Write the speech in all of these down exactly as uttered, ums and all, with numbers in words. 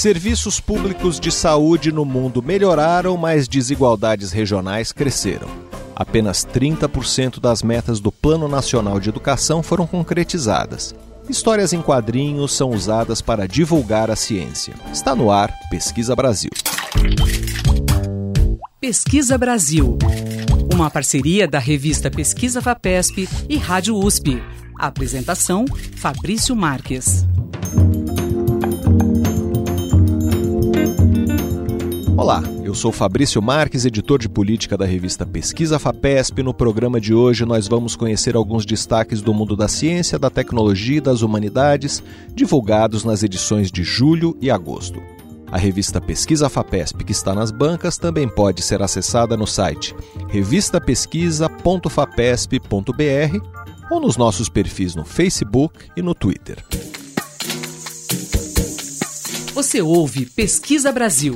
Serviços públicos de saúde no mundo melhoraram, mas desigualdades regionais cresceram. Apenas trinta por cento das metas do Plano Nacional de Educação foram concretizadas. Histórias em quadrinhos são usadas para divulgar a ciência. Está no ar Pesquisa Brasil. Pesquisa Brasil, uma parceria da revista Pesquisa FAPESP e Rádio U S P. Apresentação, Fabrício Marques. Olá, eu sou Fabrício Marques, editor de política da revista Pesquisa FAPESP. No programa de hoje nós vamos conhecer alguns destaques do mundo da ciência, da tecnologia e das humanidades, divulgados nas edições de julho e agosto. A revista Pesquisa FAPESP, que está nas bancas, também pode ser acessada no site revista pesquisa ponto fapesp ponto b r ou nos nossos perfis no Facebook e no Twitter. Você ouve Pesquisa Brasil.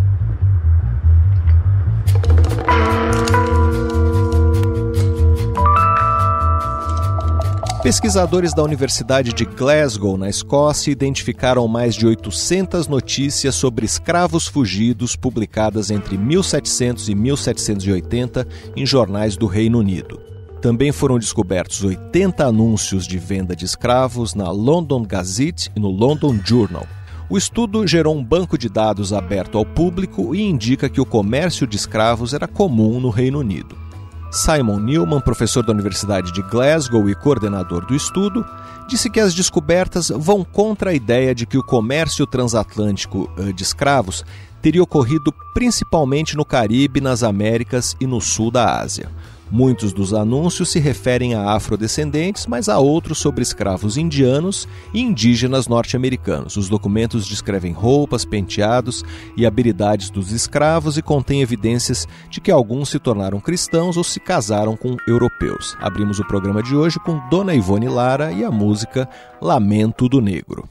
Pesquisadores da Universidade de Glasgow, na Escócia, identificaram mais de oitocentas notícias sobre escravos fugidos publicadas entre mil e setecentos e mil setecentos e oitenta em jornais do Reino Unido. Também foram descobertos oitenta anúncios de venda de escravos na London Gazette e no London Journal. O estudo gerou um banco de dados aberto ao público e indica que o comércio de escravos era comum no Reino Unido. Simon Newman, professor da Universidade de Glasgow e coordenador do estudo, disse que as descobertas vão contra a ideia de que o comércio transatlântico de escravos teria ocorrido principalmente no Caribe, nas Américas e no sul da Ásia. Muitos dos anúncios se referem a afrodescendentes, mas há outros sobre escravos indianos e indígenas norte-americanos. Os documentos descrevem roupas, penteados e habilidades dos escravos e contêm evidências de que alguns se tornaram cristãos ou se casaram com europeus. Abrimos o programa de hoje com Dona Ivone Lara e a música Lamento do Negro.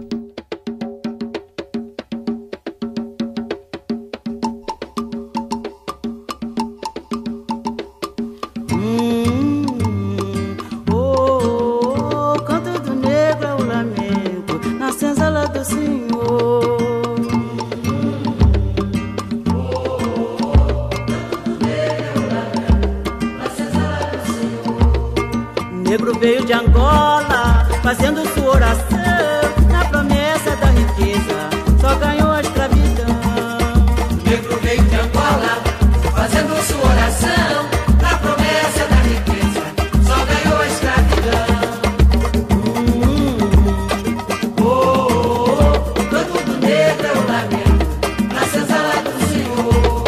Veio de Angola, fazendo sua oração, na promessa da riqueza, só ganhou a escravidão. O negro veio de Angola, fazendo sua oração, na promessa da riqueza, só ganhou a escravidão. Hum, Oh, oh, oh, o canto do negro é o lamento, na senzala do Senhor.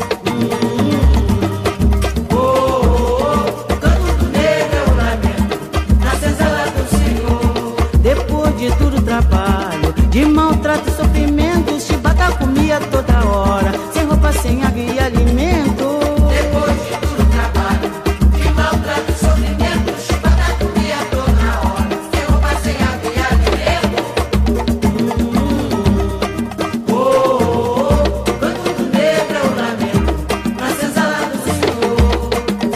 hum, Oh, oh, oh, o canto do negro é o lamento, Depois de duro trabalho, de maltrato e sofrimento, chibata comia toda hora, sem roupa, sem água e alimento. Depois de duro trabalho, de maltrato e sofrimento, chibata comia toda hora, sem roupa, sem água e alimento. Oh, oh, oh, o canto do negro é o lamento, na senzala do Senhor.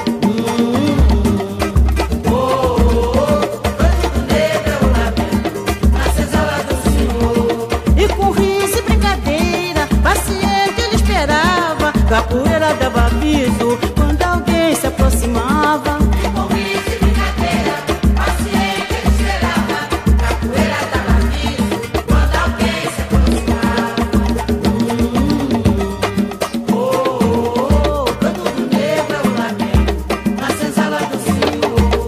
Oh, oh, oh, o canto do negro é o lamento, na senzala do Senhor. E com riso e brincadeira, paciente ele esperava, capoeira dava aviso quando alguém se aproximava. Com riso e brincadeira, paciente ele esperava, capoeira dava aviso quando alguém se aproximava. Oh, oh, oh, o canto do negro é o lamento, na senzala do Senhor.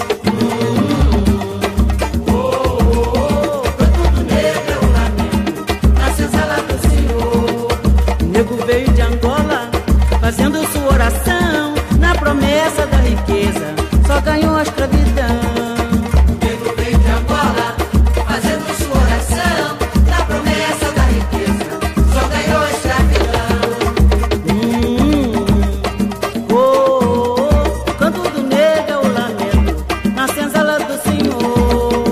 Oh, oh, oh, o canto do negro é o lamento, na senzala do Senhor. O nego veio de Angola, fazendo sua oração, na promessa da riqueza, só ganhou a escravidão. O negro veio de Angola, fazendo sua oração, na promessa da riqueza, só ganhou a escravidão. Hum, oh, oh, oh, o canto do negro é o lamento, na senzala do Senhor.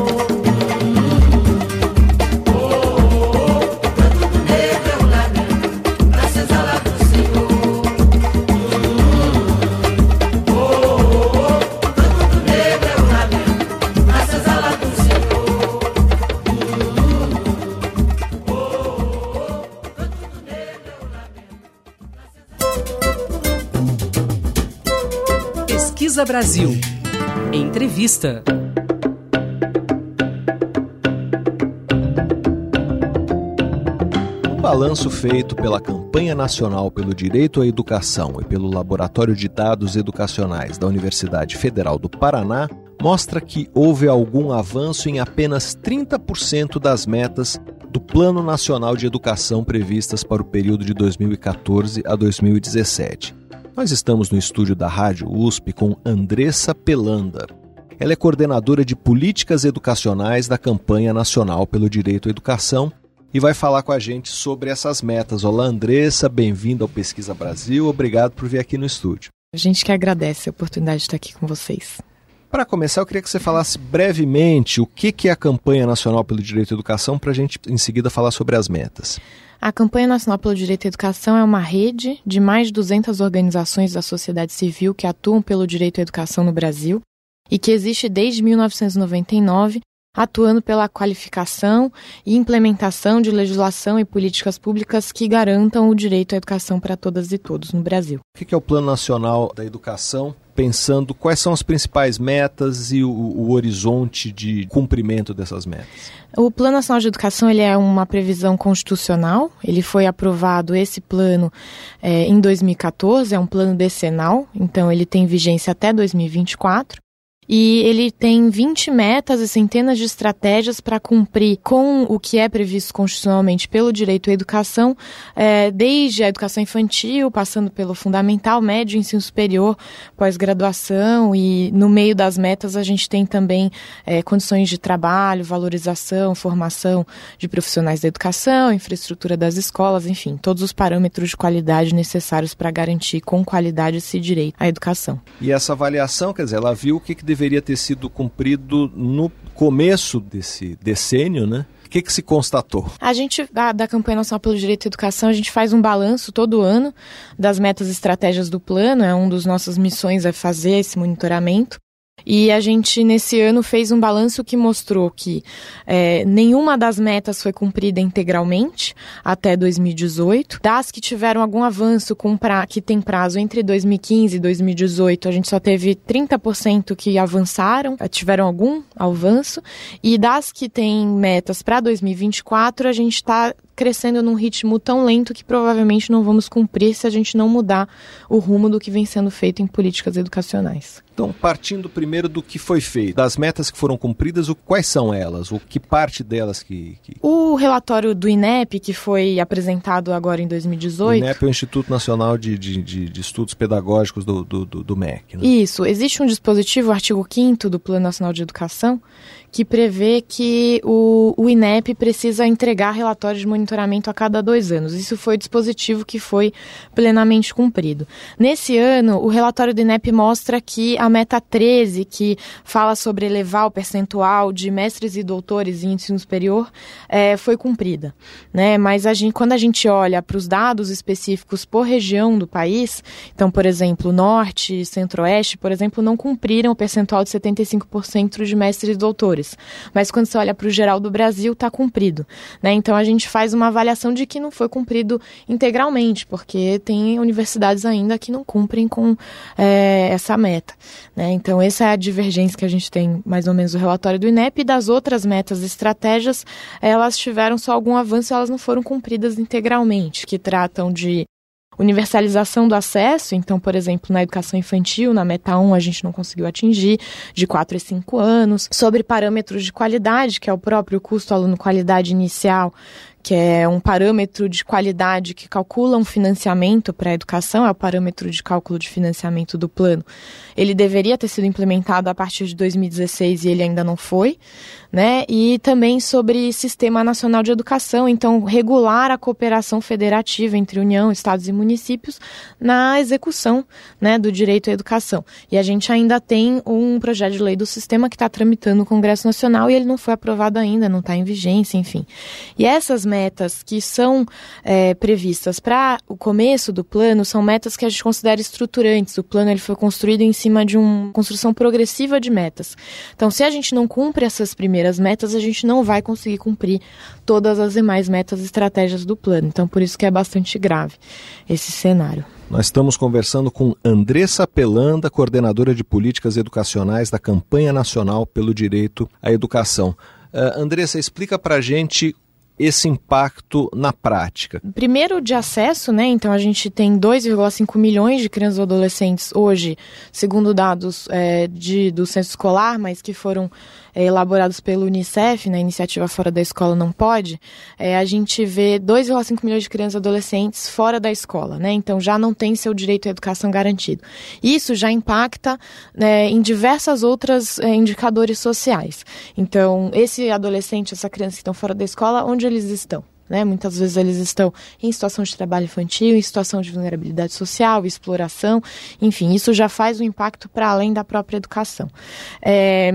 Oh, oh, oh, o canto do negro é o lamento, na senzala do Senhor. Oh, oh, oh, o canto do negro Brasil. Entrevista. Um balanço feito pela Campanha Nacional pelo Direito à Educação e pelo Laboratório de Dados Educacionais da Universidade Federal do Paraná mostra que houve algum avanço em apenas trinta por cento das metas do Plano Nacional de Educação previstas para o período de dois mil e quatorze a dois mil e dezessete. Nós estamos no estúdio da Rádio U S P com Andressa Pelanda. Ela é coordenadora de Políticas Educacionais da Campanha Nacional pelo Direito à Educação e vai falar com a gente sobre essas metas. Olá, Andressa, bem-vinda ao Pesquisa Brasil. Obrigado por vir aqui no estúdio. A gente que agradece a oportunidade de estar aqui com vocês. Para começar, eu queria que você falasse brevemente o que é a Campanha Nacional pelo Direito à Educação, para a gente, em seguida, falar sobre as metas. A Campanha Nacional pelo Direito à Educação é uma rede de mais de duzentas organizações da sociedade civil que atuam pelo direito à educação no Brasil e que existe desde mil novecentos e noventa e nove, atuando pela qualificação e implementação de legislação e políticas públicas que garantam o direito à educação para todas e todos no Brasil. O que é o Plano Nacional da Educação, pensando quais são as principais metas e o, o horizonte de cumprimento dessas metas? O Plano Nacional de Educação ele é uma previsão constitucional, ele foi aprovado, esse plano, é, em dois mil e quatorze, é um plano decenal, então ele tem vigência até dois mil e vinte e quatro. E ele tem vinte metas e centenas de estratégias para cumprir com o que é previsto constitucionalmente pelo direito à educação, é, desde a educação infantil, passando pelo fundamental, médio, ensino superior, pós-graduação, e no meio das metas a gente tem também é, condições de trabalho, valorização, formação de profissionais da educação, infraestrutura das escolas, enfim, todos os parâmetros de qualidade necessários para garantir com qualidade esse direito à educação. E essa avaliação, quer dizer, ela viu o que, que deveria deveria ter sido cumprido no começo desse decênio, né? O que, que se constatou? A gente, da, da Campanha Nacional pelo Direito à Educação, a gente faz um balanço todo ano das metas e estratégias do plano, é uma das nossas missões é fazer esse monitoramento. E a gente, nesse ano, fez um balanço que mostrou que é, nenhuma das metas foi cumprida integralmente até dois mil e dezoito. Das que tiveram algum avanço com pra, que tem prazo entre dois mil e quinze e dois mil e dezoito, a gente só teve trinta por cento que avançaram, tiveram algum avanço. E das que têm metas para dois mil e vinte e quatro, a gente está crescendo num ritmo tão lento que provavelmente não vamos cumprir se a gente não mudar o rumo do que vem sendo feito em políticas educacionais. Então, partindo primeiro do que foi feito, das metas que foram cumpridas, o, quais são elas? O que parte delas que, que... O relatório do INEP, que foi apresentado agora em dois mil e dezoito... O INEP é o Instituto Nacional de, de, de, de Estudos Pedagógicos do, do, do, do M E C, né? Isso. Existe um dispositivo, o artigo quinto do Plano Nacional de Educação, que prevê que o, o INEP precisa entregar relatórios de monitoramento a cada dois anos. Isso foi o dispositivo que foi plenamente cumprido. Nesse ano, o relatório do INEP mostra que a meta treze, que fala sobre elevar o percentual de mestres e doutores em ensino superior, é, foi cumprida, né? Mas a gente, quando a gente olha para os dados específicos por região do país, então, por exemplo, Norte e Centro-Oeste, por exemplo, não cumpriram o percentual de setenta e cinco por cento de mestres e doutores. Mas quando você olha para o geral do Brasil, está cumprido, né? Então a gente faz uma avaliação de que não foi cumprido integralmente, porque tem universidades ainda que não cumprem com é, essa meta, né? Então essa é a divergência que a gente tem mais ou menos do relatório do INEP, e das outras metas e estratégias, elas tiveram só algum avanço, elas não foram cumpridas integralmente, que tratam de universalização do acesso. Então, por exemplo, na educação infantil, na meta um, a gente não conseguiu atingir, de quatro a cinco anos. Sobre parâmetros de qualidade, que é o próprio custo aluno-qualidade inicial, que é um parâmetro de qualidade que calcula um financiamento para a educação, é o parâmetro de cálculo de financiamento do plano. Ele deveria ter sido implementado a partir de dois mil e dezesseis e ele ainda não foi, né? E também sobre Sistema Nacional de Educação, então regular a cooperação federativa entre União, Estados e municípios na execução, né, do direito à educação. E a gente ainda tem um projeto de lei do sistema que está tramitando no Congresso Nacional e ele não foi aprovado ainda, não está em vigência, enfim. E essas metas que são é, previstas para o começo do plano são metas que a gente considera estruturantes. O plano ele foi construído em cima de uma construção progressiva de metas. Então, se a gente não cumpre essas primeiras metas, a gente não vai conseguir cumprir todas as demais metas e estratégias do plano. Então, por isso que é bastante grave esse cenário. Nós estamos conversando com Andressa Pelanda, coordenadora de políticas educacionais da Campanha Nacional pelo Direito à Educação. Uh, Andressa, explica para a gente esse impacto na prática. Primeiro, de acesso, né? Então a gente tem dois vírgula cinco milhões de crianças e adolescentes hoje, segundo dados é, de, do censo escolar, mas que foram é, elaborados pelo Unicef, na iniciativa Fora da Escola Não Pode. É, a gente vê dois vírgula cinco milhões de crianças e adolescentes fora da escola, né? Então já não tem seu direito à educação garantido. Isso já impacta né, em diversas outras é, indicadores sociais. Então, esse adolescente, essa criança que estão fora da escola, onde eles estão? Né? Muitas vezes eles estão em situação de trabalho infantil, em situação de vulnerabilidade social, exploração, enfim, isso já faz um impacto para além da própria educação. É...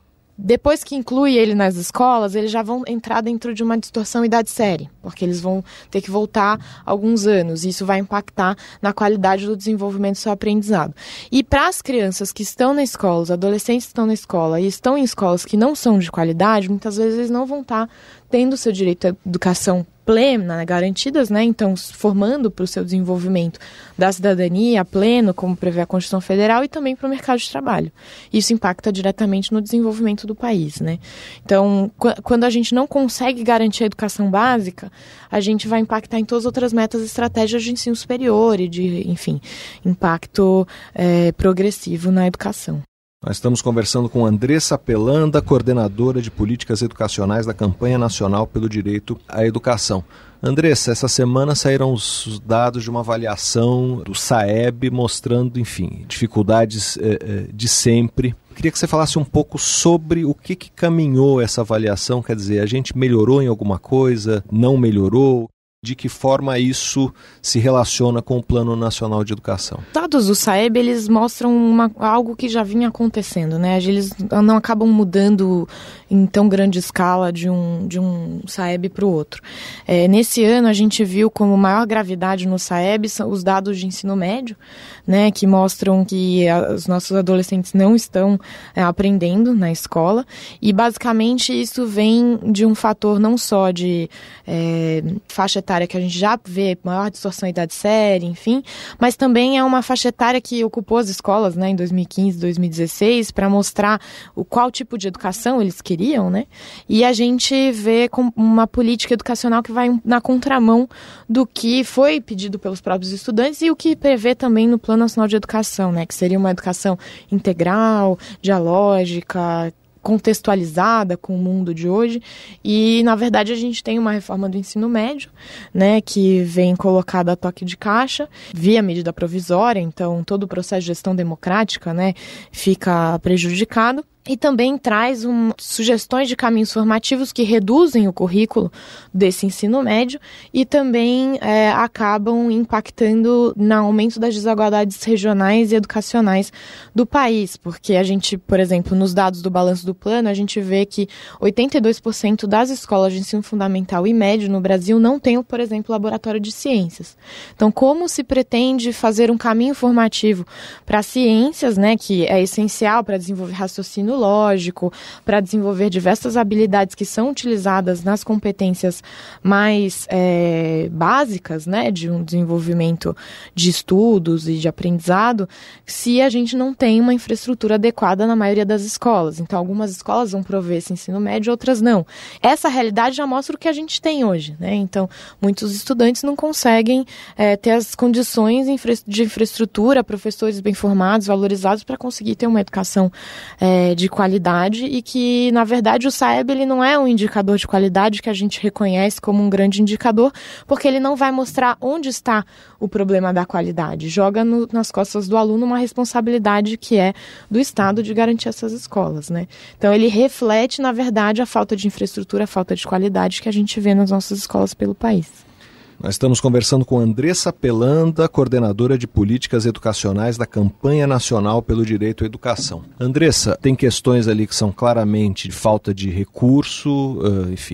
Depois que inclui ele nas escolas, eles já vão entrar dentro de uma distorção idade-série, porque eles vão ter que voltar alguns anos, e isso vai impactar na qualidade do desenvolvimento do seu aprendizado. E para as crianças que estão na escola, os adolescentes que estão na escola e estão em escolas que não são de qualidade, muitas vezes eles não vão estar tendo seu direito à educação plena, garantidas, né? Então, formando para o seu desenvolvimento da cidadania pleno, como prevê a Constituição Federal, e também para o mercado de trabalho. Isso impacta diretamente no desenvolvimento do país, né? Então, qu- quando a gente não consegue garantir a educação básica, a gente vai impactar em todas as outras metas e estratégias de ensino superior e de, enfim, impacto é, progressivo na educação. Nós estamos conversando com Andressa Pelanda, coordenadora de políticas educacionais da Campanha Nacional pelo Direito à Educação. Andressa, essa semana saíram os dados de uma avaliação do SAEB mostrando, enfim, dificuldades eh, de sempre. Queria que você falasse um pouco sobre o que, que caminhou essa avaliação, quer dizer, a gente melhorou em alguma coisa, não melhorou? De que forma isso se relaciona com o Plano Nacional de Educação? Os dados do SAEB, eles mostram uma, algo que já vinha acontecendo, né? Eles não acabam mudando em tão grande escala de um, de um SAEB para o outro. É, nesse ano, a gente viu como maior gravidade no SAEB são os dados de ensino médio, né? Que mostram que a, os nossos adolescentes não estão é, aprendendo na escola. E, basicamente, isso vem de um fator não só de é, faixa etária que a gente já vê maior distorção idade-série, enfim, mas também é uma faixa etária que ocupou as escolas, né, em dois mil e quinze, dois mil e dezesseis, para mostrar o qual tipo de educação eles queriam, né, e a gente vê com uma política educacional que vai na contramão do que foi pedido pelos próprios estudantes e o que prevê também no Plano Nacional de Educação, né, que seria uma educação integral, dialógica, contextualizada com o mundo de hoje, e na verdade a gente tem uma reforma do ensino médio, né, que vem colocada a toque de caixa, via medida provisória, então todo o processo de gestão democrática, né, fica prejudicado. E também traz um, sugestões de caminhos formativos que reduzem o currículo desse ensino médio e também é, acabam impactando no aumento das desigualdades regionais e educacionais do país, porque a gente, por exemplo, nos dados do balanço do plano, a gente vê que oitenta e dois por cento das escolas de ensino fundamental e médio no Brasil não têm, por exemplo, laboratório de ciências. Então, como se pretende fazer um caminho formativo para ciências, né, que é essencial para desenvolver raciocínio lógico, para desenvolver diversas habilidades que são utilizadas nas competências mais é, básicas, né, de um desenvolvimento de estudos e de aprendizado, se a gente não tem uma infraestrutura adequada na maioria das escolas. Então, algumas escolas vão prover esse ensino médio, outras não. Essa realidade já mostra o que a gente tem hoje, né? Então, muitos estudantes não conseguem é, ter as condições de infraestrutura, professores bem formados, valorizados, para conseguir ter uma educação é, de qualidade, e que, na verdade, o SAEB ele não é um indicador de qualidade que a gente reconhece como um grande indicador, porque ele não vai mostrar onde está o problema da qualidade. Joga no, nas costas do aluno uma responsabilidade que é do Estado de garantir essas escolas, né? Então, ele reflete, na verdade, a falta de infraestrutura, a falta de qualidade que a gente vê nas nossas escolas pelo país. Nós estamos conversando com Andressa Pelanda, coordenadora de políticas educacionais da Campanha Nacional pelo Direito à Educação. Andressa, tem questões ali que são claramente de falta de recurso, uh, enfim,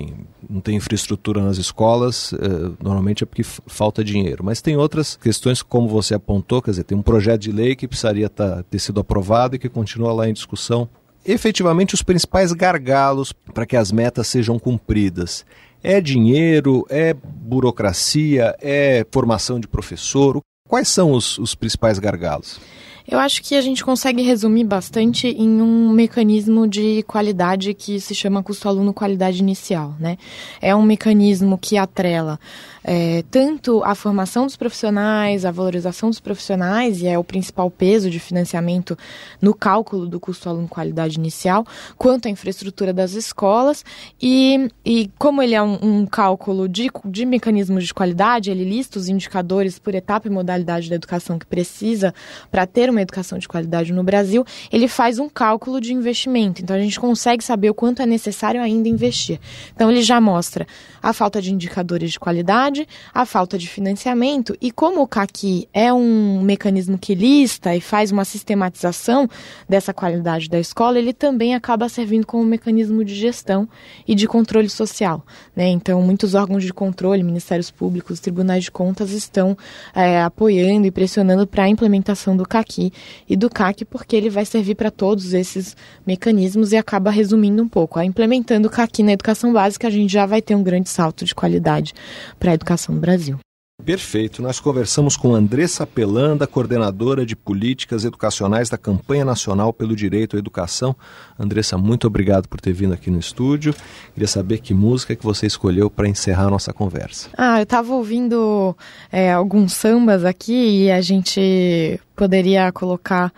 não tem infraestrutura nas escolas, uh, normalmente é porque f- falta dinheiro. Mas tem outras questões, como você apontou, quer dizer, tem um projeto de lei que precisaria tá, ter sido aprovado e que continua lá em discussão. Efetivamente, os principais gargalos para que as metas sejam cumpridas. É dinheiro, é burocracia, é formação de professor? Quais são os, os principais gargalos? Eu acho que a gente consegue resumir bastante em um mecanismo de qualidade que se chama custo-aluno qualidade inicial, né? É um mecanismo que atrela é, tanto a formação dos profissionais, a valorização dos profissionais, e é o principal peso de financiamento no cálculo do custo-aluno qualidade inicial, quanto a infraestrutura das escolas. E, e como ele é um, um cálculo de, de mecanismos de qualidade, ele lista os indicadores por etapa e modalidade da educação que precisa para ter uma educação de qualidade no Brasil, ele faz um cálculo de investimento. Então, a gente consegue saber o quanto é necessário ainda investir. Então, ele já mostra a falta de indicadores de qualidade, a falta de financiamento, e como o C A C é um mecanismo que lista e faz uma sistematização dessa qualidade da escola, ele também acaba servindo como um mecanismo de gestão e de controle social, né? Então, muitos órgãos de controle, ministérios públicos, tribunais de contas estão é, apoiando e pressionando para a implementação do C A C e do C A C, porque ele vai servir para todos esses mecanismos e acaba resumindo um pouco. Implementando o C A C na educação básica, a gente já vai ter um grande salto de qualidade para a educação no Brasil. Perfeito. Nós conversamos com Andressa Pelanda, coordenadora de políticas educacionais da Campanha Nacional pelo Direito à Educação. Andressa, muito obrigado por ter vindo aqui no estúdio. Queria saber que música que você escolheu para encerrar a nossa conversa. Ah, eu estava ouvindo é, alguns sambas aqui e a gente poderia colocar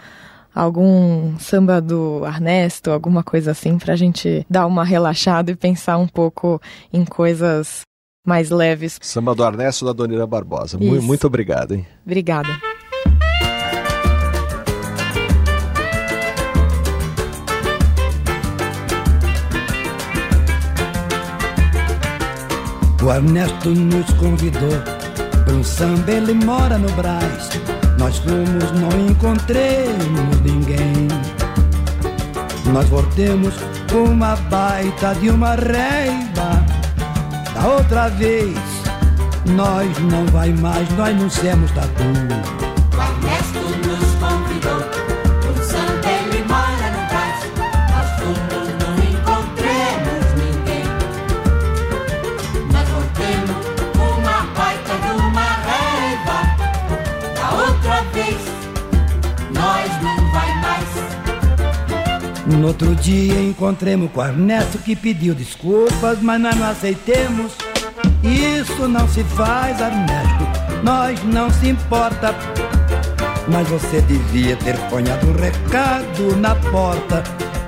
algum samba do Arnesto, alguma coisa assim, para a gente dar uma relaxada e pensar um pouco em coisas mais leves. Samba do Arnesto, da Dona Barbosa. Muito, muito obrigado, hein? Obrigada. O Ernesto nos convidou para um samba, ele mora no Brás. Nós fomos, não encontremos ninguém. Nós voltemos com uma baita de uma reiva. Da outra vez, nós não vai mais, nós não somos tatu. O Ernesto nos convidou para um samba, ele mora no Brás. Nós fomos, não encontremos ninguém. Nós voltemos com uma baita de uma raiva. Da outra vez, nós não vai mais. No outro dia encontremos com o Ernesto, que pediu desculpas, mas nós não aceitemos. Isso não se faz, Ernesto, nós não se importa. Mas você devia ter ponhado um recado na porta.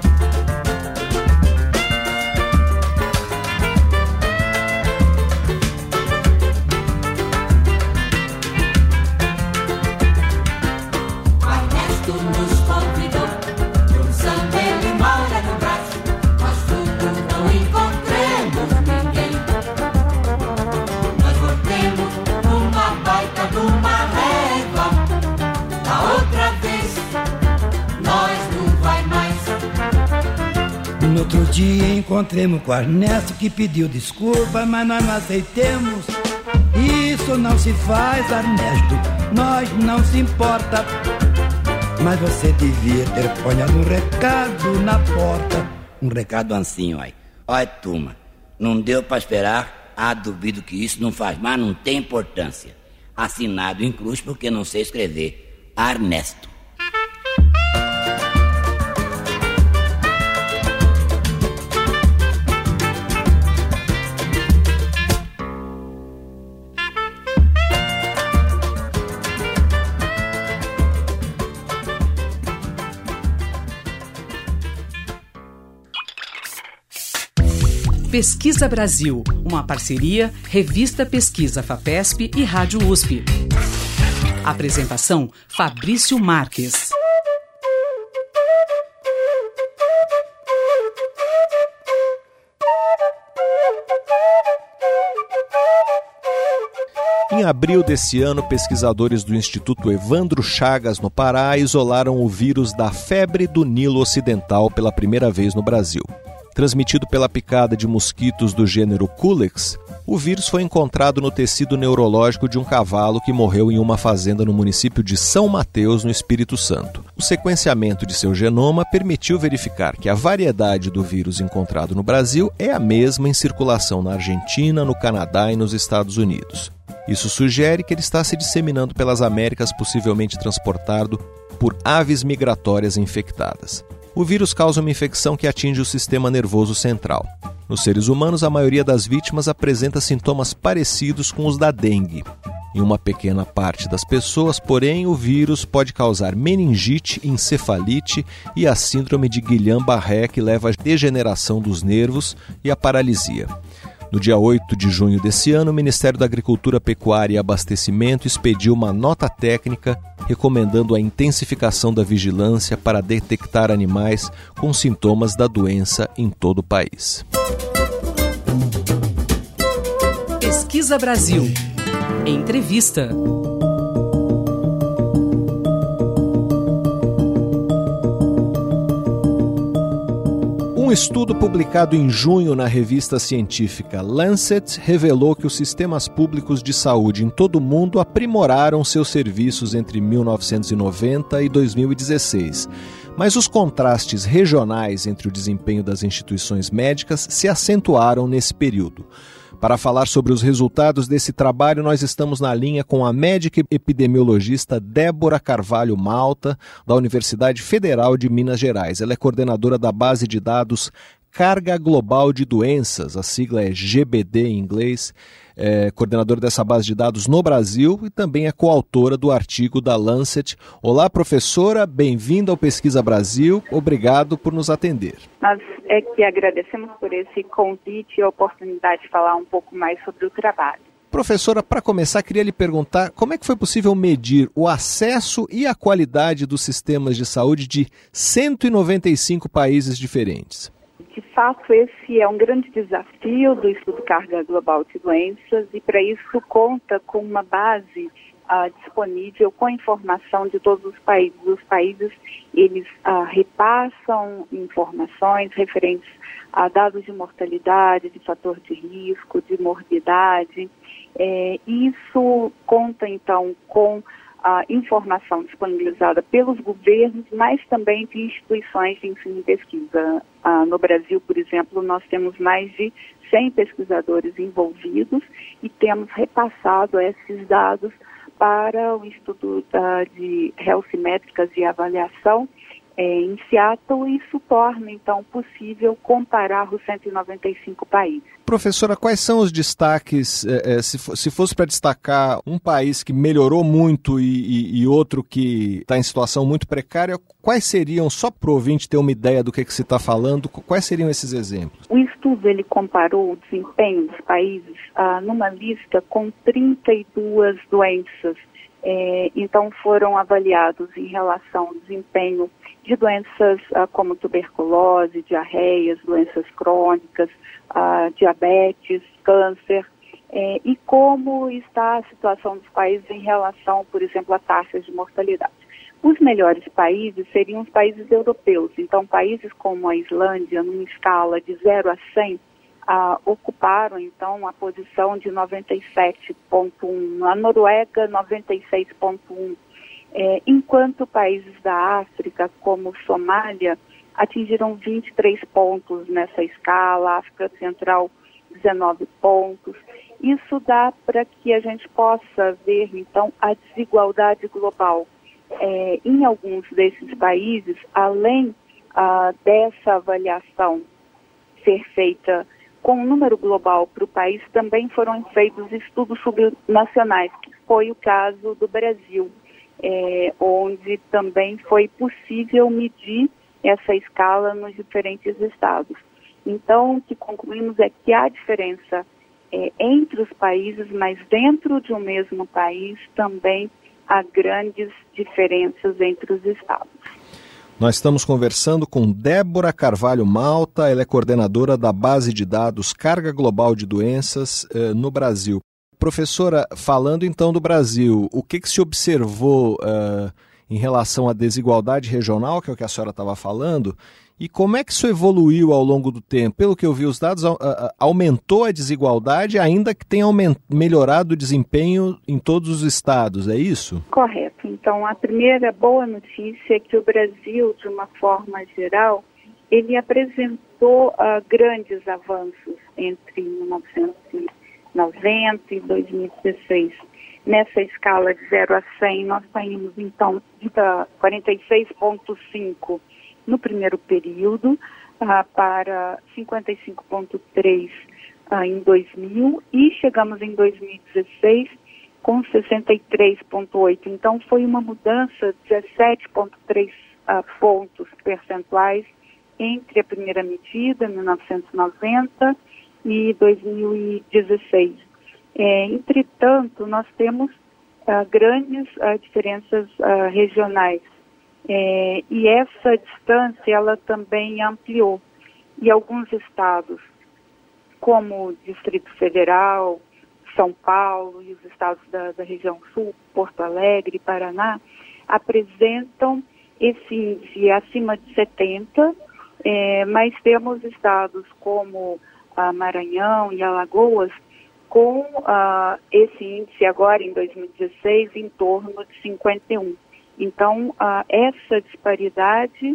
No outro dia encontremos com o Ernesto, que pediu desculpa, mas nós não aceitemos. Isso não se faz, Ernesto, nós não se importa. Mas você devia ter ponhado um recado na porta. Um recado assim, ó. Olha, turma, não deu pra esperar. Ah, duvido que isso não faz, mas não tem importância. Assinado em cruz porque não sei escrever. Ernesto. Pesquisa Brasil, uma parceria Revista Pesquisa FAPESP e Rádio U S P. Apresentação Fabrício Marques. Em abril desse ano, pesquisadores do Instituto Evandro Chagas, no Pará, isolaram o vírus da febre do Nilo Ocidental pela primeira vez no Brasil. Transmitido pela picada de mosquitos do gênero Culex, o vírus foi encontrado no tecido neurológico de um cavalo que morreu em uma fazenda no município de São Mateus, no Espírito Santo. O sequenciamento de seu genoma permitiu verificar que a variedade do vírus encontrado no Brasil é a mesma em circulação na Argentina, no Canadá e nos Estados Unidos. Isso sugere que ele está se disseminando pelas Américas, possivelmente transportado por aves migratórias infectadas. O vírus causa uma infecção que atinge o sistema nervoso central. Nos seres humanos, a maioria das vítimas apresenta sintomas parecidos com os da dengue. Em uma pequena parte das pessoas, porém, o vírus pode causar meningite, encefalite e a síndrome de Guillain-Barré, que leva à degeneração dos nervos e à paralisia. No dia oito de junho desse ano, o Ministério da Agricultura, Pecuária e Abastecimento expediu uma nota técnica recomendando a intensificação da vigilância para detectar animais com sintomas da doença em todo o país. Pesquisa Brasil. Entrevista. Um estudo publicado em junho na revista científica Lancet revelou que os sistemas públicos de saúde em todo o mundo aprimoraram seus serviços entre mil novecentos e noventa e dois mil e dezesseis. Mas os contrastes regionais entre o desempenho das instituições médicas se acentuaram nesse período. Para falar sobre os resultados desse trabalho, nós estamos na linha com a médica epidemiologista Débora Carvalho Malta, da Universidade Federal de Minas Gerais. Ela é coordenadora da base de dados Carga Global de Doenças, a sigla é G B D em inglês, é coordenadora dessa base de dados no Brasil e também é coautora do artigo da Lancet. Olá, professora, bem-vinda ao Pesquisa Brasil, obrigado por nos atender. Nós é que agradecemos por esse convite e a oportunidade de falar um pouco mais sobre o trabalho. Professora, para começar, queria lhe perguntar como é que foi possível medir o acesso e a qualidade dos sistemas de saúde de cento e noventa e cinco países diferentes? De fato, esse é um grande desafio do estudo Carga Global de Doenças e, para isso, conta com uma base uh, disponível com informação de todos os países. Os países, eles uh, repassam informações referentes a dados de mortalidade, de fator de risco, de morbidade. É, isso conta, então, com a informação disponibilizada pelos governos, mas também de instituições de ensino e pesquisa. Ah, no Brasil, por exemplo, nós temos mais de cem pesquisadores envolvidos e temos repassado esses dados para o Instituto ah, de Health Métricas e Avaliação é, em Seattle, e isso torna, então, possível comparar os cento e noventa e cinco países. Professora, quais são os destaques, eh, se, for, se fosse para destacar um país que melhorou muito e, e, e outro que está em situação muito precária, quais seriam, só para o ouvinte ter uma ideia do que, que se está falando, quais seriam esses exemplos? O estudo ele comparou o desempenho dos países ah, numa lista com trinta e duas doenças. É, então foram avaliados em relação ao desempenho de doenças ah, como tuberculose, diarreias, doenças crônicas, ah, diabetes, câncer, é, e como está a situação dos países em relação, por exemplo, a taxas de mortalidade. Os melhores países seriam os países europeus, então países como a Islândia, numa escala de zero a cem, Ah, ocuparam, então, a posição de noventa e sete ponto um, a Noruega, noventa e seis ponto um, é, enquanto países da África, como Somália, atingiram vinte e três pontos nessa escala, a África Central, dezenove pontos. Isso dá para que a gente possa ver, então, a desigualdade global. É, em alguns desses países, além ah, dessa avaliação ser feita com o número global para o país, também foram feitos estudos subnacionais, que foi o caso do Brasil, é, onde também foi possível medir essa escala nos diferentes estados. Então, o que concluímos é que há diferença é, entre os países, mas dentro de um mesmo país também há grandes diferenças entre os estados. Nós estamos conversando com Débora Carvalho Malta, ela é coordenadora da base de dados Carga Global de Doenças eh, no Brasil. Professora, falando então do Brasil, o que, que se observou eh, em relação à desigualdade regional, que é o que a senhora estava falando, E como é que isso evoluiu ao longo do tempo? Pelo que eu vi, os dados aumentou a desigualdade, ainda que tenha aument... melhorado o desempenho em todos os estados, é isso? Correto. Então, a primeira boa notícia é que o Brasil, de uma forma geral, ele apresentou uh, grandes avanços entre mil novecentos e noventa e dois mil e dezesseis. Nessa escala de zero a cem, nós saímos, então, de quarenta e seis vírgula cinco no primeiro período, uh, para cinquenta e cinco vírgula três uh, em dois mil, e chegamos em dois mil e dezesseis com sessenta e três vírgula oito. Então, foi uma mudança de dezessete vírgula três uh, pontos percentuais entre a primeira medida, mil novecentos e noventa, e dois mil e dezesseis. É, entretanto, nós temos uh, grandes uh, diferenças uh, regionais. É, e essa distância, ela também ampliou. E alguns estados, como o Distrito Federal, São Paulo e os estados da, da região sul, Porto Alegre, Paraná, apresentam esse índice acima de setenta, é, mas temos estados como a Maranhão e Alagoas com uh, esse índice agora em dois mil e dezesseis em torno de cinquenta e um. Então, uh, essa disparidade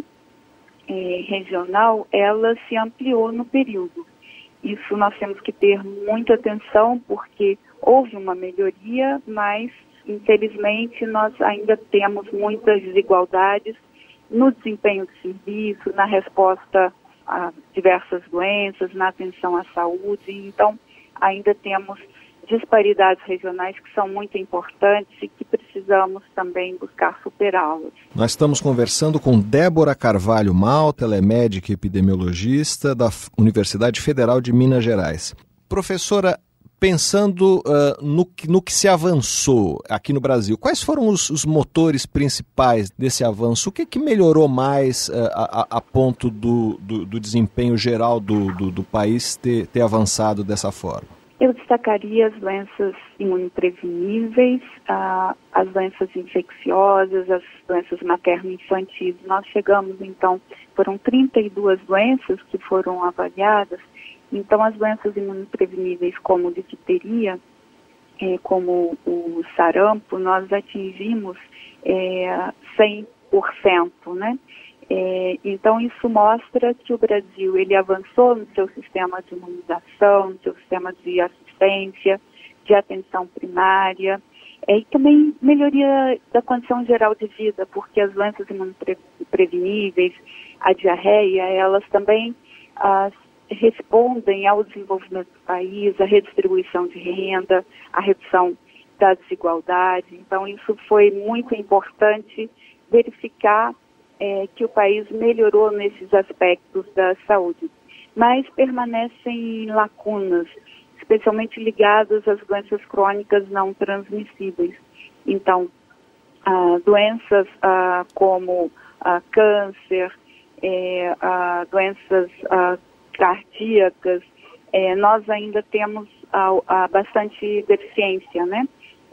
eh, regional, ela se ampliou no período. Isso nós temos que ter muita atenção, porque houve uma melhoria, mas, infelizmente, nós ainda temos muitas desigualdades no desempenho do serviço, na resposta a diversas doenças, na atenção à saúde. Então, ainda temos disparidades regionais que são muito importantes e que precisamos também buscar superá-las. Nós estamos conversando com Débora Carvalho Malta, ela é médica e epidemiologista da Universidade Federal de Minas Gerais. Professora, pensando uh, no, que, no que se avançou aqui no Brasil, quais foram os, os motores principais desse avanço? O que, que melhorou mais uh, a, a ponto do, do, do desempenho geral do, do, do país ter, ter avançado dessa forma? Eu destacaria as doenças imunopreveníveis, ah, as doenças infecciosas, as doenças materno-infantis. Nós chegamos, então, foram trinta e duas doenças que foram avaliadas. Então, as doenças imunopreveníveis como difteria, eh, como o sarampo, nós atingimos eh, cem por cento, né? É, então, isso mostra que o Brasil ele avançou no seu sistema de imunização, no seu sistema de assistência, de atenção primária, é, e também melhoria da condição geral de vida, porque as doenças imunopreveníveis, a diarreia, elas também ah, respondem ao desenvolvimento do país, à redistribuição de renda, à redução da desigualdade. Então, isso foi muito importante verificar É, que o país melhorou nesses aspectos da saúde, mas permanecem lacunas, especialmente ligadas às doenças crônicas não transmissíveis. Então, ah, doenças ah, como ah, câncer, é, ah, doenças ah, cardíacas, é, nós ainda temos ah, ah, bastante deficiência, né?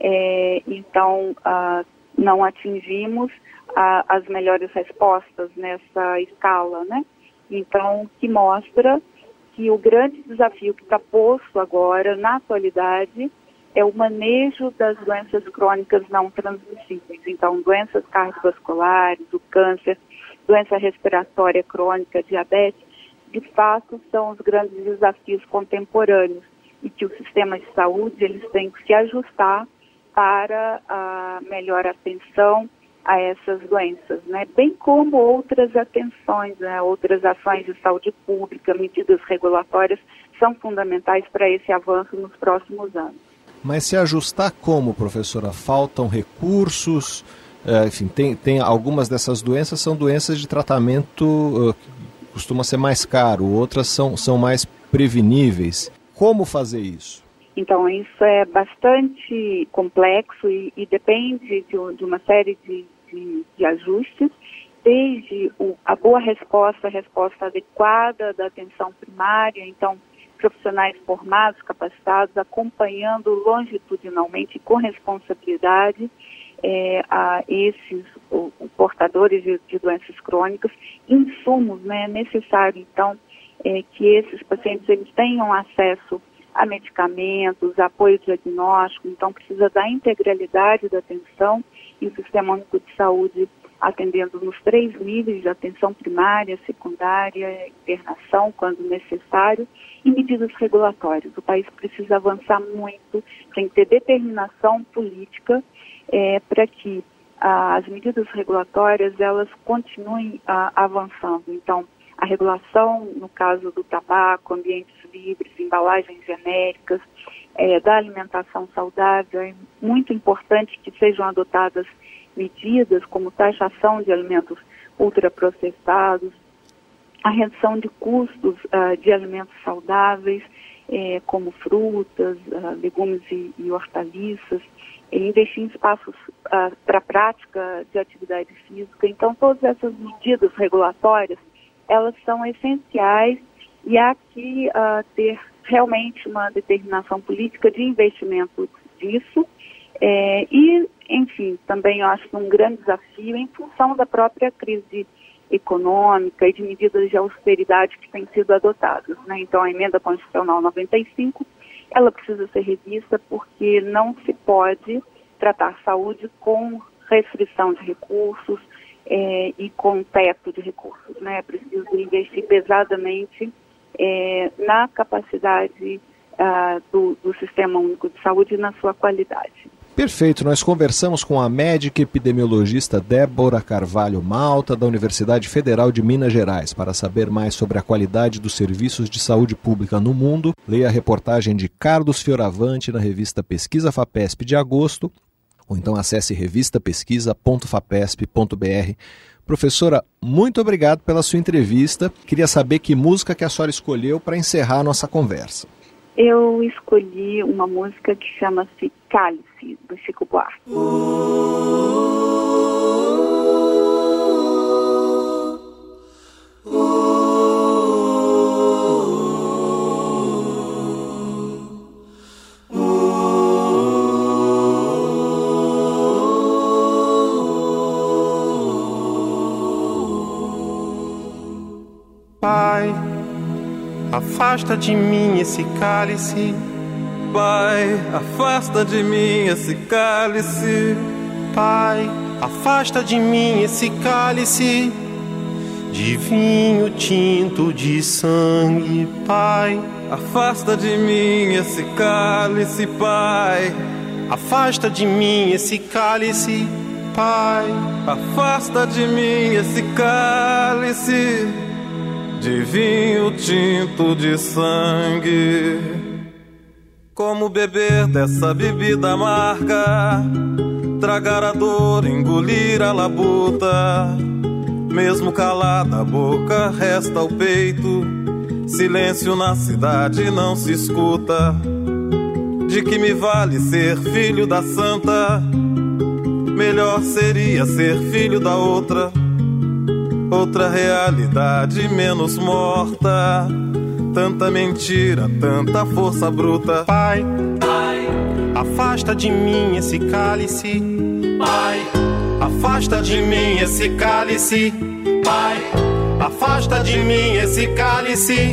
É, então, ah, não atingimos A, as melhores respostas nessa escala, né? Então, que mostra que o grande desafio que está posto agora, na atualidade, é o manejo das doenças crônicas não transmissíveis. Então, doenças cardiovasculares, o câncer, doença respiratória crônica, diabetes, de fato, são os grandes desafios contemporâneos e que o sistema de saúde eles têm que se ajustar para a melhor atenção a essas doenças, né? Bem como outras atenções, né? Outras ações de saúde pública, medidas regulatórias são fundamentais para esse avanço nos próximos anos. Mas se ajustar como, professora? Faltam recursos? É, enfim, tem, tem algumas dessas doenças são doenças de tratamento uh, que costuma ser mais caro, outras são, são mais preveníveis. Como fazer isso? Então, isso é bastante complexo e, e depende de, de uma série de, de, de ajustes, desde o, a boa resposta, a resposta adequada da atenção primária, então, profissionais formados, capacitados, acompanhando longitudinalmente com responsabilidade é, a esses o, portadores de, de doenças crônicas insumos, né? É necessário, então, é, que esses pacientes eles tenham acesso a medicamentos, apoio diagnóstico, então precisa da integralidade da atenção e o Sistema Único de Saúde atendendo nos três níveis de atenção primária, secundária, internação, quando necessário, e medidas regulatórias. O país precisa avançar muito, tem que ter determinação política é, para que ah, as medidas regulatórias elas continuem ah, avançando. Então, a regulação, no caso do tabaco, ambientes livres, embalagens genéricas, é, da alimentação saudável, é muito importante que sejam adotadas medidas como taxação de alimentos ultraprocessados, a redução de custos uh, de alimentos saudáveis, eh, como frutas, uh, legumes e, e hortaliças, e investir em espaços uh, para a prática de atividade física. Então, todas essas medidas regulatórias, elas são essenciais e há que uh, ter realmente uma determinação política de investimento disso. É, e, enfim, também eu acho que um grande desafio em função da própria crise econômica e de medidas de austeridade que têm sido adotadas, né? Então, a emenda constitucional noventa e cinco, ela precisa ser revista porque não se pode tratar saúde com restrição de recursos é, e com teto de recursos, né? É preciso investir pesadamente é, na capacidade uh, do, do Sistema Único de Saúde e na sua qualidade. Perfeito, nós conversamos com a médica epidemiologista Débora Carvalho Malta, da Universidade Federal de Minas Gerais. Para saber mais sobre a qualidade dos serviços de saúde pública no mundo, leia a reportagem de Carlos Fioravante na revista Pesquisa FAPESP de agosto, ou então acesse revista pesquisa ponto fapesp ponto b r. Professora, muito obrigado pela sua entrevista. Queria saber que música que a senhora escolheu para encerrar a nossa conversa. Eu escolhi uma música que chama-se Cálice, do Chico Buarque. Pai, afasta de mim esse cálice. Pai, afasta de mim esse cálice. Pai, afasta de mim esse cálice de vinho tinto de sangue. Pai, afasta de mim esse cálice. Pai, afasta de mim esse cálice. Pai, afasta de mim esse cálice de vinho tinto de sangue. Como beber dessa bebida amarga, tragar a dor, engolir a labuta. Mesmo calada a boca, resta o peito. Silêncio na cidade não se escuta. De que me vale ser filho da santa? Melhor seria ser filho da outra. Outra realidade menos morta. Tanta mentira, tanta força bruta. Pai, Pai, afasta de mim esse cálice. Pai, afasta de mim esse cálice. Pai, afasta de mim esse cálice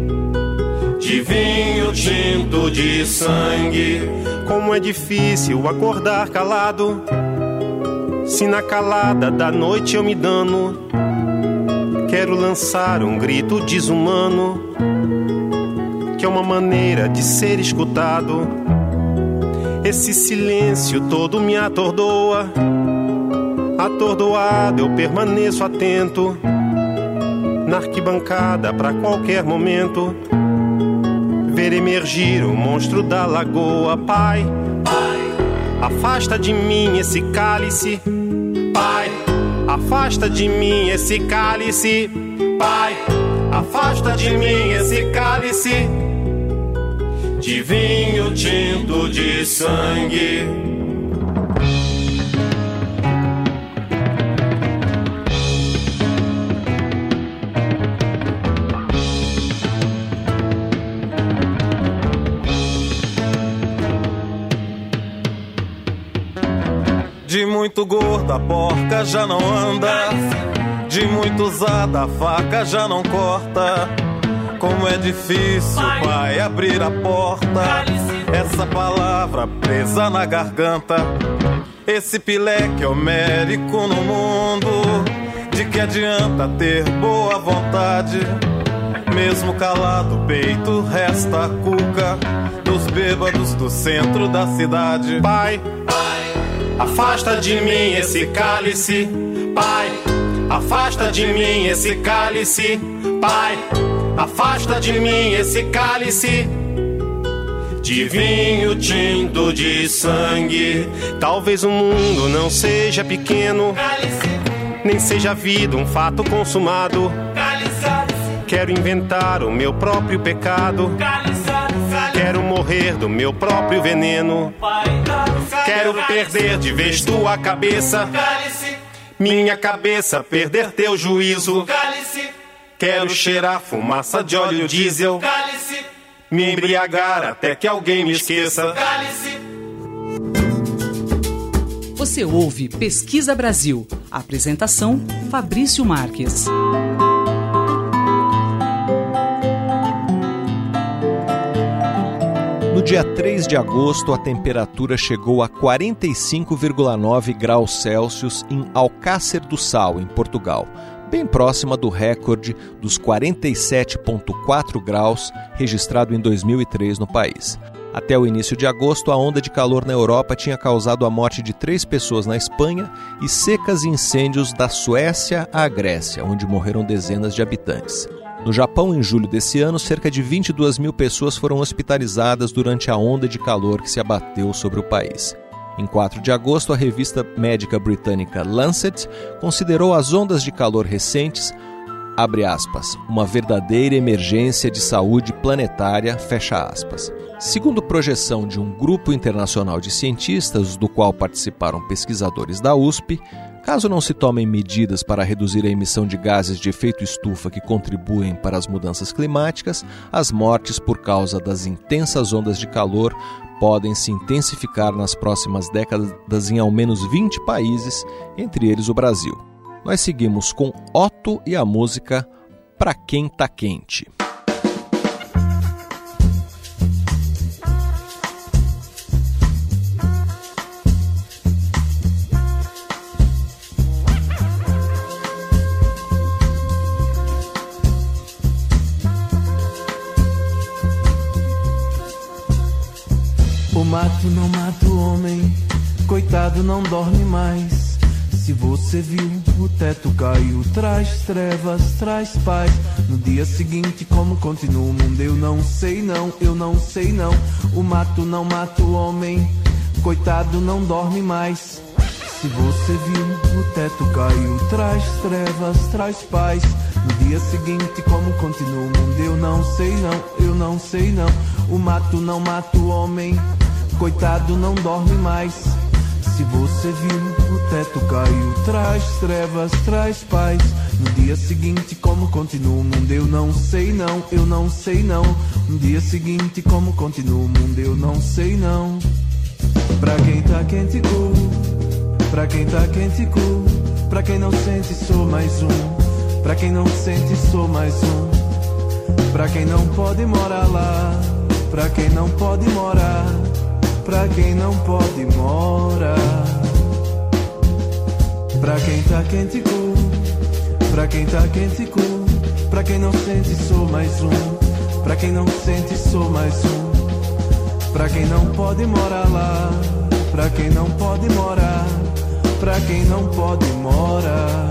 de vinho tinto de sangue. Como é difícil acordar calado, se na calada da noite eu me dano. Quero lançar um grito desumano, que é uma maneira de ser escutado. Esse silêncio todo me atordoa. Atordoado eu permaneço atento, na arquibancada pra qualquer momento ver emergir o monstro da lagoa. Pai, Pai, afasta de mim esse cálice. Pai, afasta de mim esse cálice. Pai, afasta de mim esse cálice de vinho tinto de sangue. De muito gorda a porca já não anda, de muito usada a faca já não corta. Como é difícil, pai, abrir a porta, essa palavra presa na garganta. Esse pileque homérico no mundo, de que adianta ter boa vontade? Mesmo calado o peito resta a cuca dos bêbados do centro da cidade. Pai, afasta de mim esse cálice. Pai, afasta de mim esse cálice. Pai, afasta de mim esse cálice de vinho tinto de sangue. Talvez o mundo não seja pequeno, cálice, nem seja a vida um fato consumado. Cálice, quero inventar o meu próprio pecado. Cálice, quero morrer do meu próprio veneno. Quero perder de vez tua cabeça, cálice, minha cabeça perder teu juízo. Cálice, quero cheirar fumaça de óleo diesel, cálice, me embriagar até que alguém me esqueça. Cálice. Você ouve Pesquisa Brasil. Apresentação, Fabrício Marques. No dia três de agosto, a temperatura chegou a quarenta e cinco vírgula nove graus Celsius em Alcácer do Sal, em Portugal, bem próxima do recorde dos quarenta e sete vírgula quatro graus registrado em dois mil e três no país. Até o início de agosto, a onda de calor na Europa tinha causado a morte de três pessoas na Espanha e secas e incêndios da Suécia à Grécia, onde morreram dezenas de habitantes. No Japão, em julho desse ano, cerca de vinte e duas mil pessoas foram hospitalizadas durante a onda de calor que se abateu sobre o país. Em quatro de agosto, a revista médica britânica Lancet considerou as ondas de calor recentes, abre aspas, uma verdadeira emergência de saúde planetária, fecha aspas. Segundo projeção de um grupo internacional de cientistas, do qual participaram pesquisadores da U S P, caso não se tomem medidas para reduzir a emissão de gases de efeito estufa que contribuem para as mudanças climáticas, as mortes por causa das intensas ondas de calor podem se intensificar nas próximas décadas em ao menos vinte países, entre eles o Brasil. Nós seguimos com Otto e a música Pra Quem Tá Quente. O mato não mata o homem, coitado não dorme mais. Se você viu, o teto caiu, traz trevas, traz paz. No dia seguinte, como continua o mundo, eu não sei não, eu não sei não. O mato não mata o homem, coitado não dorme mais. Se você viu, o teto caiu, traz trevas, traz paz. No dia seguinte, como continua o mundo, eu não sei não, eu não sei não. O mato não mata o homem, coitado não dorme mais. Se você viu, o teto caiu, traz trevas, traz paz. No dia seguinte, como continua o mundo, eu não sei não, eu não sei não. No dia seguinte, como continua o mundo, eu não sei não. Pra quem tá quente, cu, pra quem tá quente, cu, pra quem não sente, sou mais um. Pra quem não sente, sou mais um. Pra quem não pode morar lá, pra quem não pode morar, pra quem não pode morar. Pra quem tá quente, cu, pra quem tá quente, cu, pra quem não sente, sou mais um. Pra quem não sente, sou mais um. Pra quem não pode morar lá, pra quem não pode morar, pra quem não pode morar.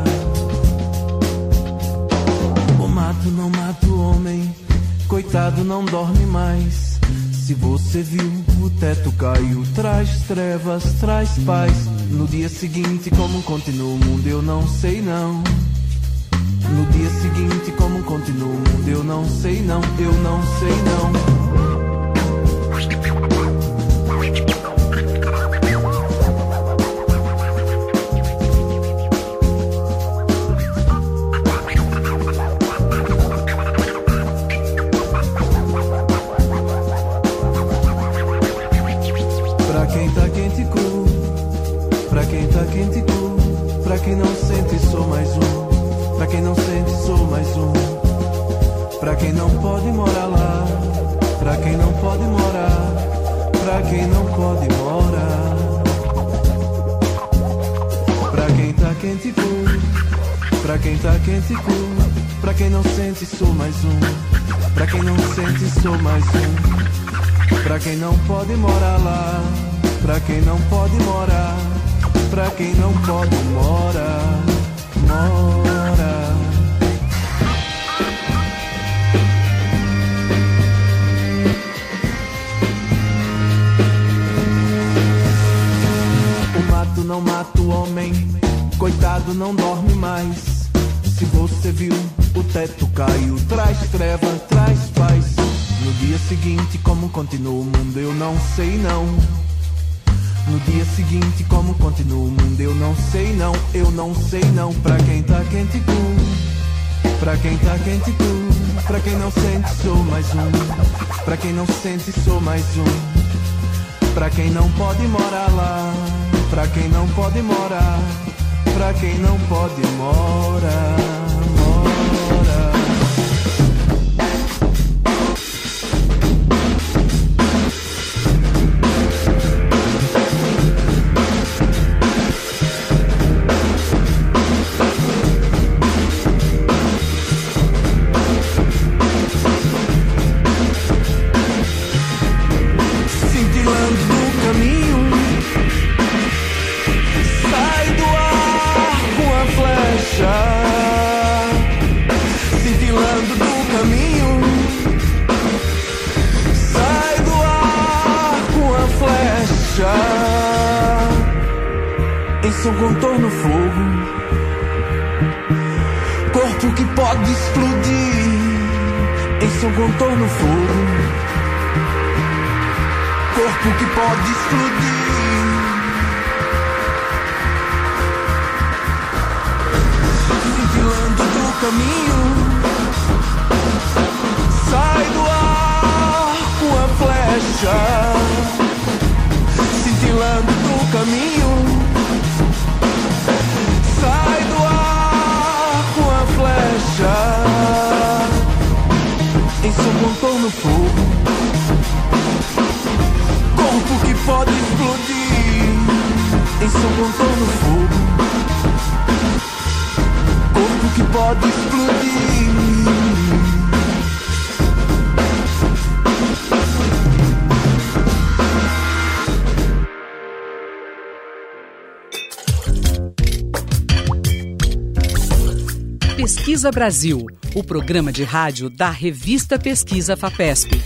O mato não mata o homem, coitado não dorme mais. Se você viu, o teto caiu, traz trevas, traz paz. No dia seguinte, como continua o mundo, eu não sei não. No dia seguinte, como continua o mundo, eu não sei não, eu não sei não. Pra quem tá pra quem não pode morar lá, pra quem não pode morar, pra quem não pode morar. Pra quem tá quente cor, pra quem tá quente cor, pra quem não sente sou mais um, pra quem não sente sou mais um. Pra quem não pode morar lá, pra quem não pode morar, pra quem não pode morar, mora. O mato não mata o homem, coitado não dorme mais. Se você viu, o teto caiu, traz treva, traz paz. No dia seguinte, como continua o mundo, eu não sei não. No dia seguinte, como continua o mundo, eu não sei não, eu não sei não. Pra quem tá quente cu, pra quem tá quente cu, pra quem não sente sou mais um, pra quem não sente sou mais um. Pra quem não pode morar lá, pra quem não pode morar, pra quem não pode morar, mora. Em seu contorno fogo, corpo que pode explodir. Em seu contorno fogo, corpo que pode explodir. Cintilando do caminho, sai do ar com a flecha. Cintilando do caminho, sai do ar com a flecha. Em seu contorno fogo, corpo que pode explodir. Em seu contorno fogo, corpo que pode explodir. Pesquisa Brasil, o programa de rádio da revista Pesquisa FAPESP.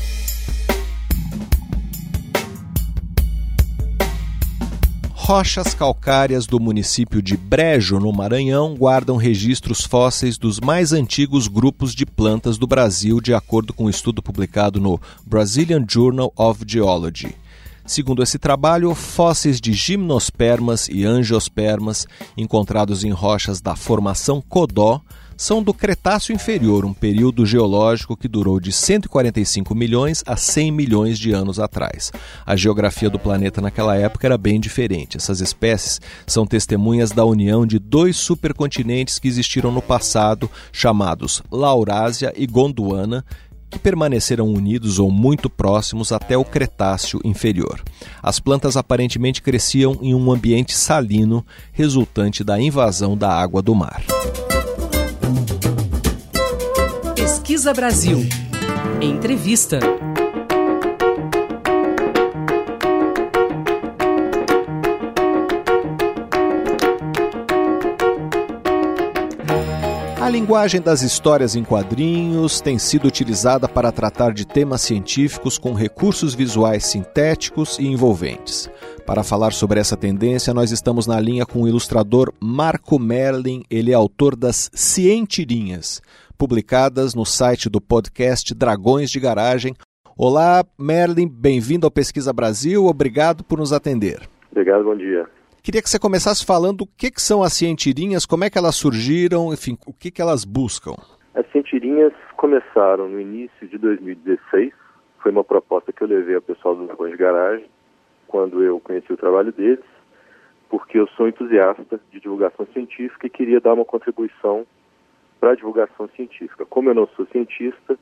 Rochas calcárias do município de Brejo, no Maranhão, guardam registros fósseis dos mais antigos grupos de plantas do Brasil, de acordo com um estudo publicado no Brazilian Journal of Geology. Segundo esse trabalho, fósseis de gimnospermas e angiospermas, encontrados em rochas da formação Codó, são do Cretáceo Inferior, um período geológico que durou de cento e quarenta e cinco milhões a cem milhões de anos atrás. A geografia do planeta naquela época era bem diferente. Essas espécies são testemunhas da união de dois supercontinentes que existiram no passado, chamados Laurásia e Gondwana, que permaneceram unidos ou muito próximos até o Cretáceo Inferior. As plantas aparentemente cresciam em um ambiente salino, resultante da invasão da água do mar. Pesquisa Brasil. Entrevista. A linguagem das histórias em quadrinhos tem sido utilizada para tratar de temas científicos com recursos visuais sintéticos e envolventes. Para falar sobre essa tendência, nós estamos na linha com o ilustrador Marco Merlin. Ele é autor das Cientirinhas, publicadas no site do podcast Dragões de Garagem. Olá, Merlin, bem-vindo ao Pesquisa Brasil, obrigado por nos atender. Obrigado, bom dia. Queria que você começasse falando o que, que são as Cientirinhas, como é que elas surgiram, enfim, o que, que elas buscam. As Cientirinhas começaram no início de dois mil e dezesseis, foi uma proposta que eu levei ao pessoal do Dragões de Garagem, quando eu conheci o trabalho deles, porque eu sou entusiasta de divulgação científica e queria dar uma contribuição para a divulgação científica. Como eu não sou cientista,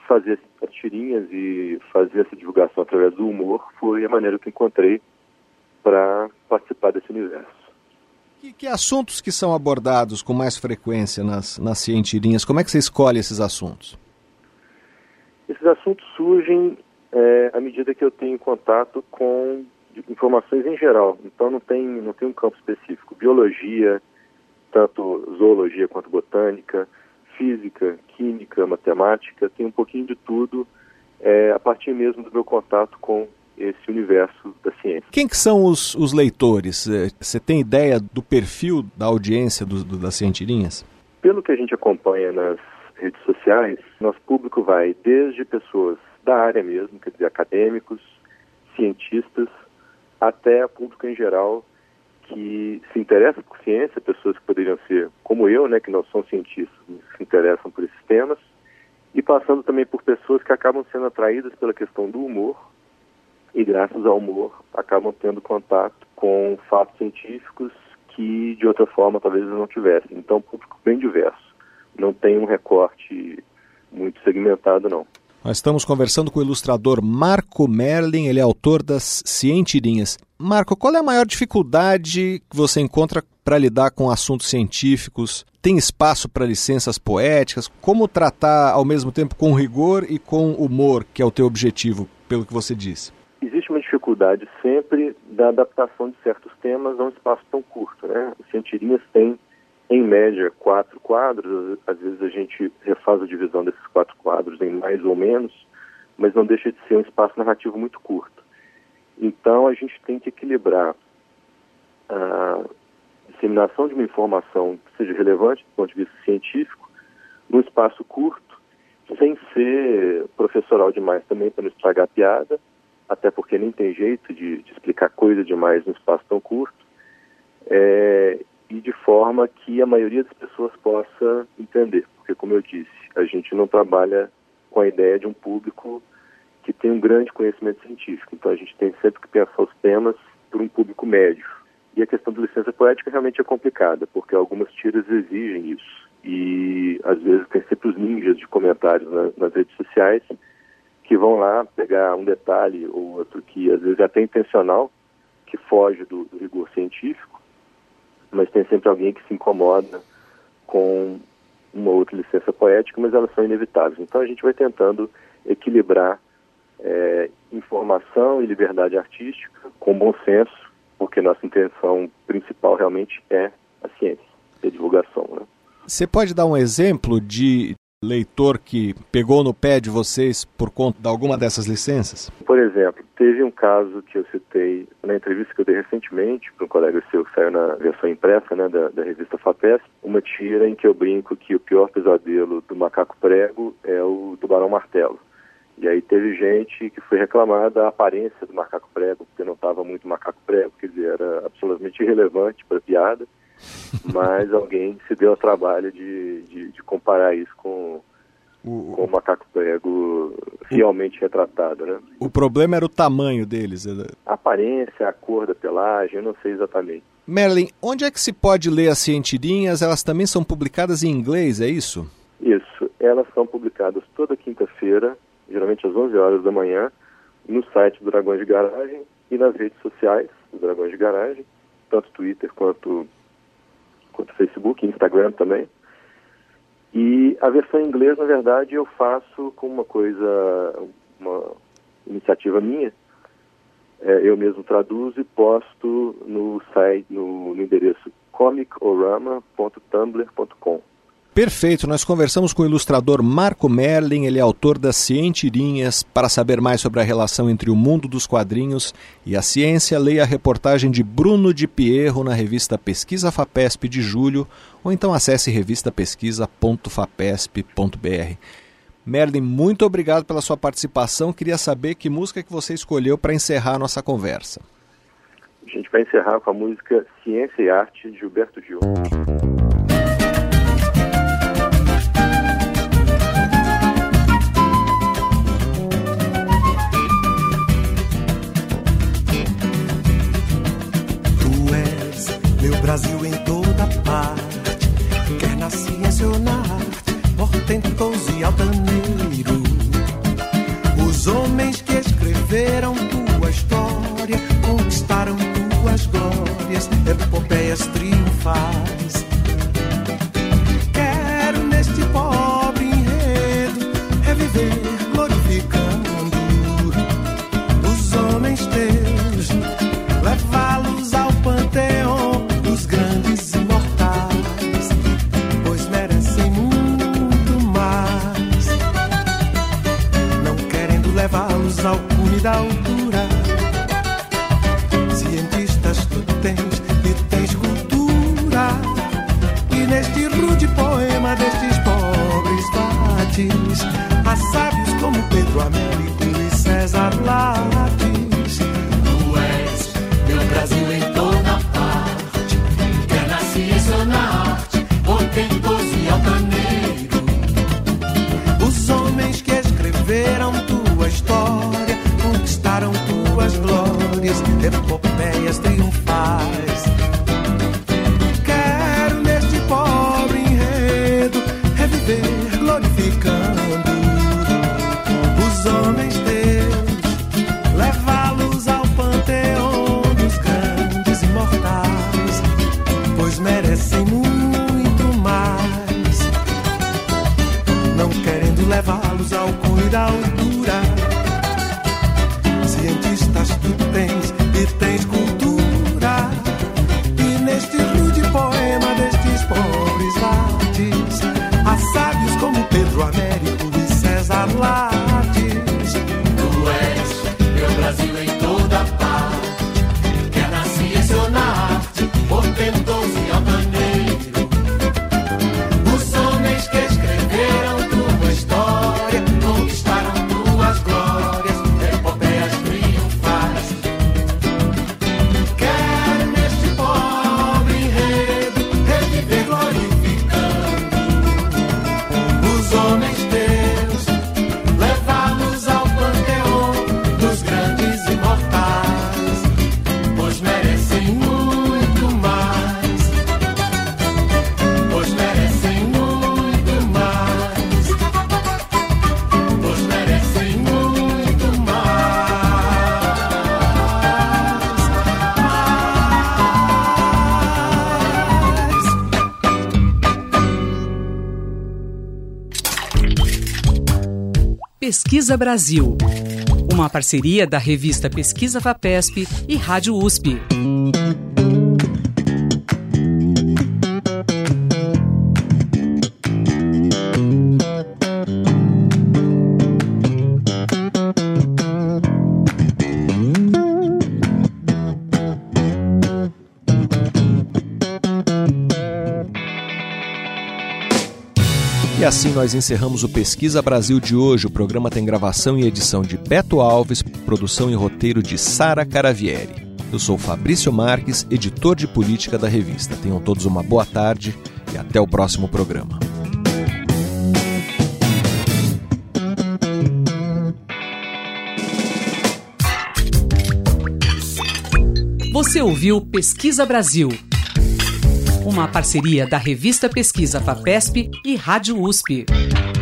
fazer as tirinhas e fazer essa divulgação através do humor foi a maneira que eu encontrei para participar desse universo. Que, que assuntos que são abordados com mais frequência nas, nas cientirinhas? Como é que você escolhe esses assuntos? Esses assuntos surgem é, à medida que eu tenho contato com informações em geral. Então não tem, não tem um campo específico. Biologia, tanto zoologia quanto botânica, física, química, matemática, tem um pouquinho de tudo é, a partir mesmo do meu contato com esse universo da ciência. Quem que são os, os leitores? Você tem ideia do perfil da audiência do, do, das cientirinhas? Pelo que a gente acompanha nas redes sociais, nosso público vai desde pessoas da área mesmo, quer dizer, acadêmicos, cientistas, até público em geral que se interessa por ciência, pessoas que poderiam ser como eu, né, que não são cientistas, mas se interessam por esses temas, e passando também por pessoas que acabam sendo atraídas pela questão do humor, e graças ao humor acabam tendo contato com fatos científicos que de outra forma talvez eles não tivessem. Então, um público bem diverso, não tem um recorte muito segmentado, não. Nós estamos conversando com o ilustrador Marco Merlin, ele é autor das Cientirinhas. Marco, qual é a maior dificuldade que você encontra para lidar com assuntos científicos? Tem espaço para licenças poéticas? Como tratar ao mesmo tempo com rigor e com humor, que é o teu objetivo, pelo que você disse? Existe uma dificuldade sempre da adaptação de certos temas a um espaço tão curto, né? As Cientirinhas têm, em média, quatro quadros. Às vezes a gente refaz a divisão desses quatro quadros em mais ou menos, mas não deixa de ser um espaço narrativo muito curto. Então a gente tem que equilibrar a disseminação de uma informação que seja relevante do ponto de vista científico num espaço curto, sem ser professoral demais também para não estragar a piada, até porque nem tem jeito de, de explicar coisa demais num espaço tão curto, é, e de forma que a maioria das pessoas possa entender. Porque, como eu disse, a gente não trabalha com a ideia de um público que tem um grande conhecimento científico. Então, a gente tem sempre que pensar os temas por um público médio. E a questão da licença poética realmente é complicada, porque algumas tiras exigem isso. E, às vezes, tem sempre os ninjas de comentários na, nas redes sociais que vão lá pegar um detalhe ou outro que, às vezes, é até intencional, que foge do, do rigor científico, mas tem sempre alguém que se incomoda com uma outra licença poética, mas elas são inevitáveis. Então a gente vai tentando equilibrar é, informação e liberdade artística com bom senso, porque nossa intenção principal realmente é a ciência e a divulgação, né? Você pode dar um exemplo de leitor que pegou no pé de vocês por conta de alguma dessas licenças? Por exemplo, teve um caso que eu citei na entrevista que eu dei recentemente para um colega seu que saiu na versão impressa, né, da, da revista FAPESP, uma tira em que eu brinco que o pior pesadelo do macaco prego é o tubarão martelo. E aí teve gente que foi reclamar da aparência do macaco prego, porque não estava muito macaco prego, quer dizer, era absolutamente irrelevante para a piada, mas alguém se deu ao trabalho de, de, de comparar isso com o, com o macaco prego realmente retratado, né? O problema era o tamanho deles. A aparência, a cor da pelagem, eu não sei exatamente. Merlin, onde é que se pode ler as Cientirinhas? Elas também são publicadas em inglês, é isso? Isso, elas são publicadas toda quinta-feira, geralmente às onze horas da manhã, no site do Dragões de Garagem e nas redes sociais do Dragões de Garagem, tanto Twitter quanto, quanto Facebook, Instagram também. E a versão em inglês, na verdade, eu faço com uma coisa, uma iniciativa minha. É, eu mesmo traduzo e posto no site, no, no endereço comic orama ponto tumblr ponto com. Perfeito, nós conversamos com o ilustrador Marco Merlin, ele é autor das Cientirinhas. Para saber mais sobre a relação entre o mundo dos quadrinhos e a ciência, leia a reportagem de Bruno de Pierro na revista Pesquisa FAPESP de julho, ou então acesse revista pesquisa ponto fapesp ponto b r. Merlin, muito obrigado pela sua participação. Queria saber que música que você escolheu para encerrar a nossa conversa. A gente vai encerrar com a música Ciência e Arte, de Gilberto Gil. Meu Brasil em toda parte, quer na ciência ou na arte, portentoso e altaneiro. homens que escreveram tua história conquistaram tuas glórias, epopeias triunfais. Quero neste pobre enredo reviver glorificando os homens teus, levá-los ao panteão dos grandes imortais, pois merecem muito mais. Não querendo levá-los ao cume da altura, cientistas tu tens e tens cultura, e neste rude poema destes pobres vates há sábios como Pedro Américo e César Lattes. Tu és meu Brasil em toda parte, quer na ciência ou na arte, portentoso e altaneiro. Os homens que escreveram tua história conquistaram tuas glórias, epopeias triunfais. Quero neste pobre enredo reviver glorificando os homens teus, levá-los ao panteão dos grandes imortais, pois merecem muito mais. Não querendo levá-los ao cume da altura, cientistas tu tens e tens cultura, e neste rude poema destes pobres vates há sábios como Pedro Américo e César Lattes. Tu és meu Brasil em toda parte, quer na ciência ou na arte, portentoso e altaneiro. Os homens que escreveram tua história conquistaram tuas glórias, epopeias triunfais. Quero neste pobre enredo reviver glorificando os homens teus, levá-los ao panteão dos grandes imortais, pois merecem muito mais, pois merecem muito mais, pois merecem muito mais. Pesquisa Brasil, uma parceria da revista Pesquisa Fapesp e Rádio U S P. E assim nós encerramos o Pesquisa Brasil de hoje. O programa tem gravação e edição de Beto Alves, produção e roteiro de Sara Caravieri. Eu sou Fabrício Marques, editor de política da revista. Tenham todos uma boa tarde e até o próximo programa. Você ouviu Pesquisa Brasil, uma parceria da revista Pesquisa Fapesp e Rádio U S P.